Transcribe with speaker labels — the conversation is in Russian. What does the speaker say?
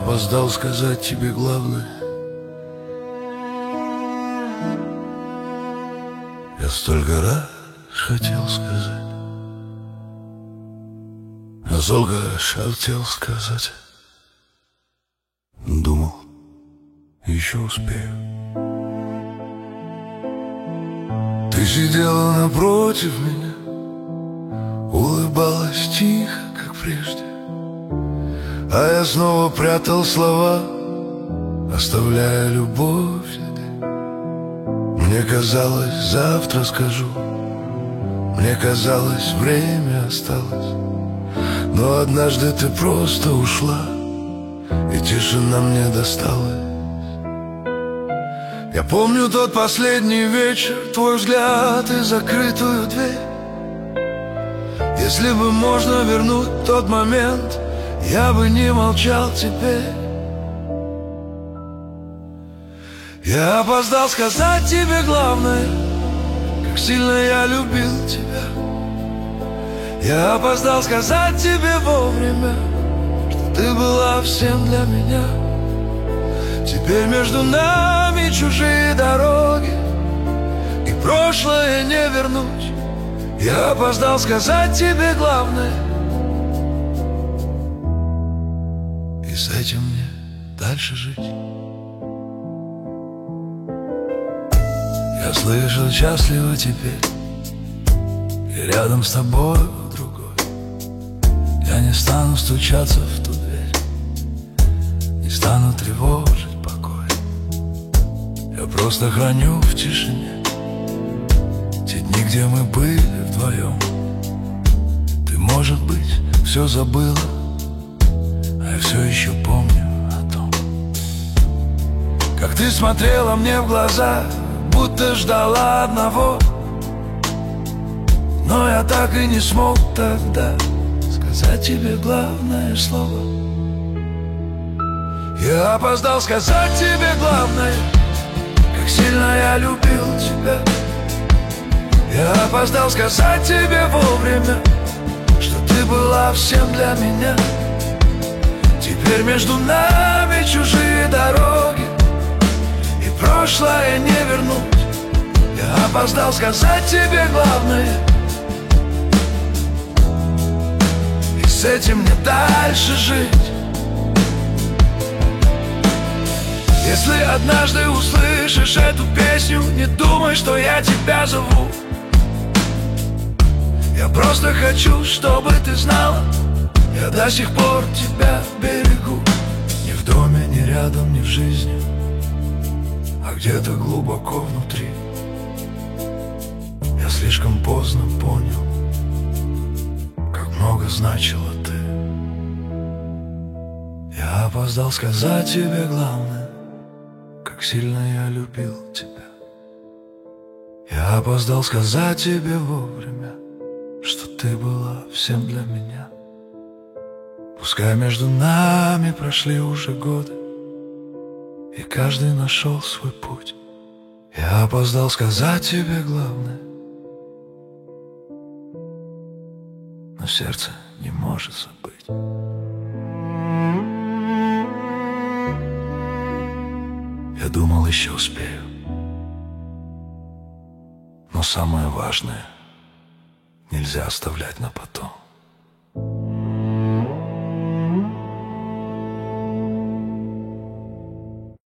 Speaker 1: опоздал сказать тебе главное. Я столько раз хотел сказать, а столько хотел сказать. Думал, еще успею. Ты сидела напротив меня, улыбалась тихо, как прежде, а я снова прятал слова, оставляя любовь тебе. Мне казалось, завтра скажу, мне казалось, время осталось, но однажды ты просто ушла, и тишина мне досталась. Я помню тот последний вечер, твой взгляд и закрытую дверь. Если бы можно вернуть тот момент, я бы не молчал теперь. Я опоздал сказать тебе главное, как сильно я любил тебя. Я опоздал сказать тебе вовремя, что ты была всем для меня. Теперь между нами чужие дороги, и прошлое не вернуть. Я опоздал сказать тебе главное, и с этим мне дальше жить. Я слышу счастливо теперь, и рядом с тобой другой. Я не стану стучаться в ту дверь, не стану тревожить покой. Я просто храню в тишине те дни, где мы были вдвоем. Ты, может быть, все забыла, а я все еще помню о том, как ты смотрела мне в глаза, будто ждала одного. Но я так и не смог тогда сказать тебе главное слово. Я опоздал сказать тебе главное, как сильно я любил тебя. Я опоздал сказать тебе вовремя, что ты была всем для меня. Теперь между нами чужие дороги, и прошлое не вернуть. Я опоздал сказать тебе главное, и с этим мне дальше жить. Если однажды услышишь эту песню, не думай, что я тебя зову. Я просто хочу, чтобы ты знала, я до сих пор тебя берегу. Ни в доме, ни рядом, ни в жизни, а где-то глубоко внутри. Я слишком поздно понял, как много значила ты. Я опоздал сказать тебе главное, как сильно я любил тебя. Я опоздал сказать тебе вовремя, что ты была всем для меня. Пускай между нами прошли уже годы, и каждый нашел свой путь. Я опоздал сказать тебе главное, но сердце не может забыть. Я думал, еще успею, но самое важное нельзя оставлять на потом.